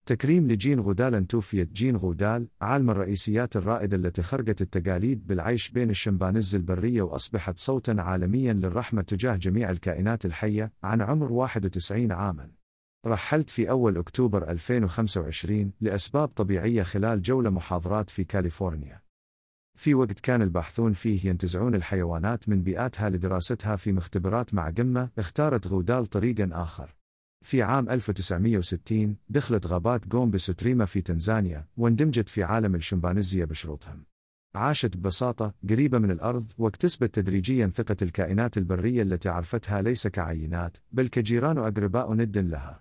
تكريم لجين غودال. توفيت جين غودال، عالم الرئيسيات الرائدة التي خرقت التقاليد بالعيش بين الشمبانيز البرية وأصبحت صوتا عالميا للرحمة تجاه جميع الكائنات الحية، عن عمر 91 عاما. رحلت في أول أكتوبر 2025 لأسباب طبيعية خلال جولة محاضرات في كاليفورنيا. في وقت كان الباحثون فيه ينتزعون الحيوانات من بيئاتها لدراستها في مختبرات مع قمة، اختارت غودال طريقا آخر. في عام 1960 دخلت غابات غومبي ستريما في تنزانيا، واندمجت في عالم الشمبانيزية بشروطهم. عاشت ببساطة قريبة من الأرض، واكتسبت تدريجيا ثقة الكائنات البرية التي عرفتها ليس كعينات بل كجيران وأقرباء ند لها.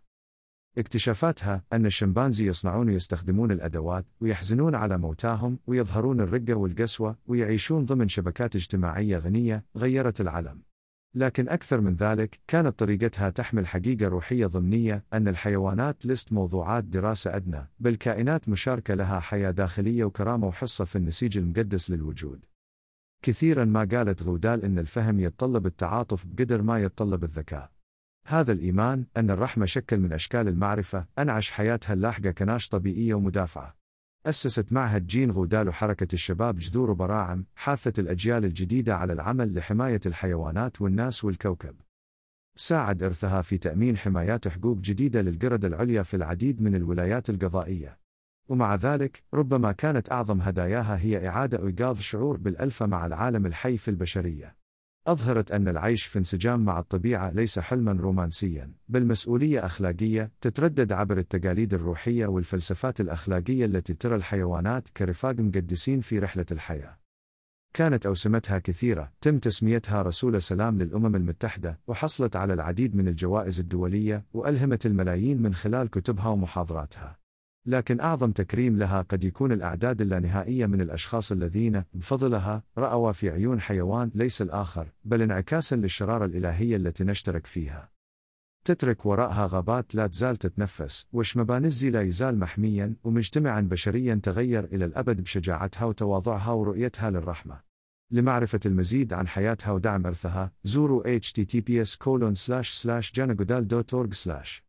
اكتشافاتها أن الشمبانزي يصنعون ويستخدمون الأدوات، ويحزنون على موتاهم، ويظهرون الرقة والقسوة، ويعيشون ضمن شبكات اجتماعية غنية، غيرت العالم. لكن أكثر من ذلك، كانت طريقتها تحمل حقيقة روحية ضمنية، أن الحيوانات لست موضوعات دراسة أدنى، بل كائنات مشاركة لها حياة داخلية وكرامة وحصة في النسيج المقدس للوجود. كثيرا ما قالت غودال إن الفهم يتطلب التعاطف بقدر ما يتطلب الذكاء. هذا الإيمان، أن الرحمة شكل من أشكال المعرفة، أنعش حياتها اللاحقة كناشطة بيئية ومدافعة. أسست معهد جين غودال وحركة الشباب جذور براعم، حاثت الأجيال الجديدة على العمل لحماية الحيوانات والناس والكوكب. ساعد إرثها في تأمين حمايات حقوق جديدة للقردة العليا في العديد من الولايات القضائية. ومع ذلك، ربما كانت أعظم هداياها هي إعادة إيقاظ شعور بالألفة مع العالم الحي في البشرية. أظهرت أن العيش في انسجام مع الطبيعة ليس حلما رومانسيا، بل مسؤولية أخلاقية تتردد عبر التقاليد الروحية والفلسفات الأخلاقية التي ترى الحيوانات كرفاق مقدسين في رحلة الحياة. كانت أوسمتها كثيرة، تم تسميتها رسول سلام للأمم المتحدة، وحصلت على العديد من الجوائز الدولية، وألهمت الملايين من خلال كتبها ومحاضراتها. لكن أعظم تكريم لها قد يكون الأعداد اللانهائية من الأشخاص الذين، بفضلها، رأوا في عيون حيوان ليس الآخر، بل انعكاسا للشرارة الإلهية التي نشترك فيها. تترك وراءها غابات لا تزال تتنفس، وشمبانيزي لا يزال محميا ومجتمعا بشريا تغير إلى الأبد بشجاعتها وتواضعها ورؤيتها للرحمة. لمعرفة المزيد عن حياتها ودعم إرثها، زوروا https://janagoodal.org/